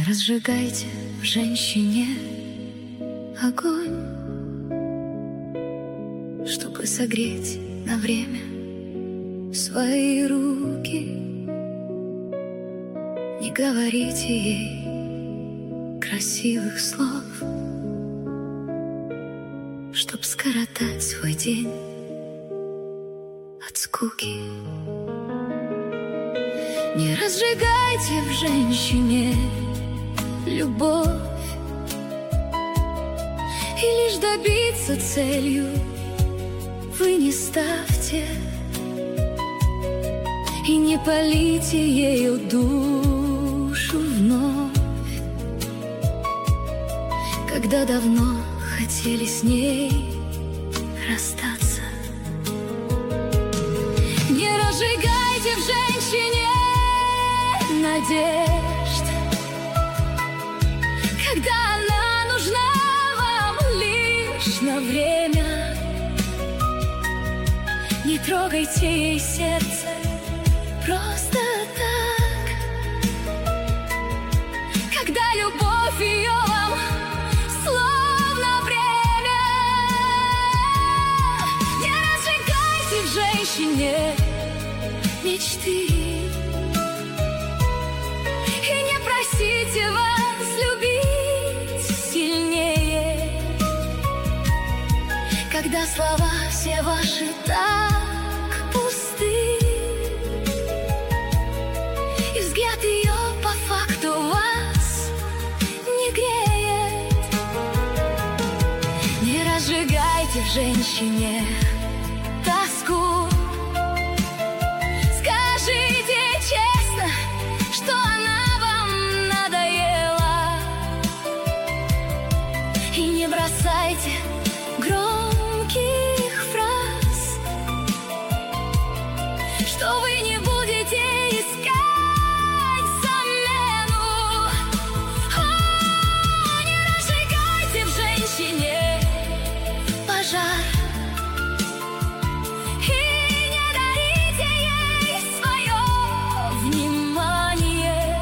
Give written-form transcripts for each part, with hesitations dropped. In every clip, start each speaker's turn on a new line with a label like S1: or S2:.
S1: Не разжигайте в женщине огонь, чтобы согреть на время свои руки. Не говорите ей красивых слов, чтоб скоротать свой день от скуки. Не разжигайте в женщине любовь, и лишь добиться целью вы не ставьте, и не полите ею душу вновь, когда давно хотели с ней расстаться. Не разжигайте в женщине надежд, когда она нужна вам лишь на время. Не трогайте ей сердце просто так, когда любовь ее вам словно бремя. Не разжигайте в женщине мечты, и не просите вас любить сильнее, когда слова все ваши так пусты, и взгляд ее по факту вас не греет. Не разжигайте в женщине тоску, скажите честно, что она вам надоела, и не бросайте громких фраз, что вы не будете искать замену. Не разжигайте в женщине пожар, и не дарите ей свое внимание,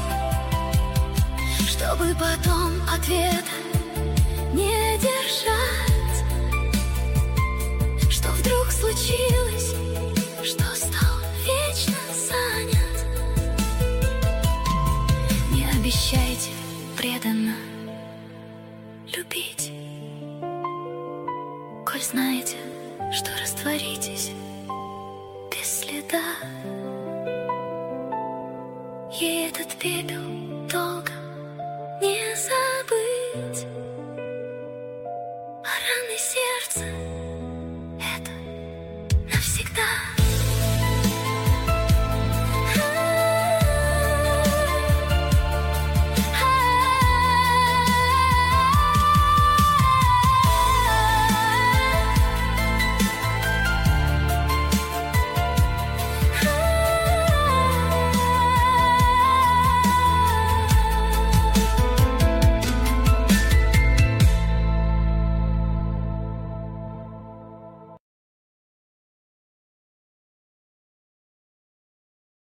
S1: чтобы потом ответа не держать. Что вдруг случилось, что стал вечно занят? Не обещайте преданно любить, коль знаете, что растворитесь без следа. Ей этот пепел долго не забыть, а раны сердца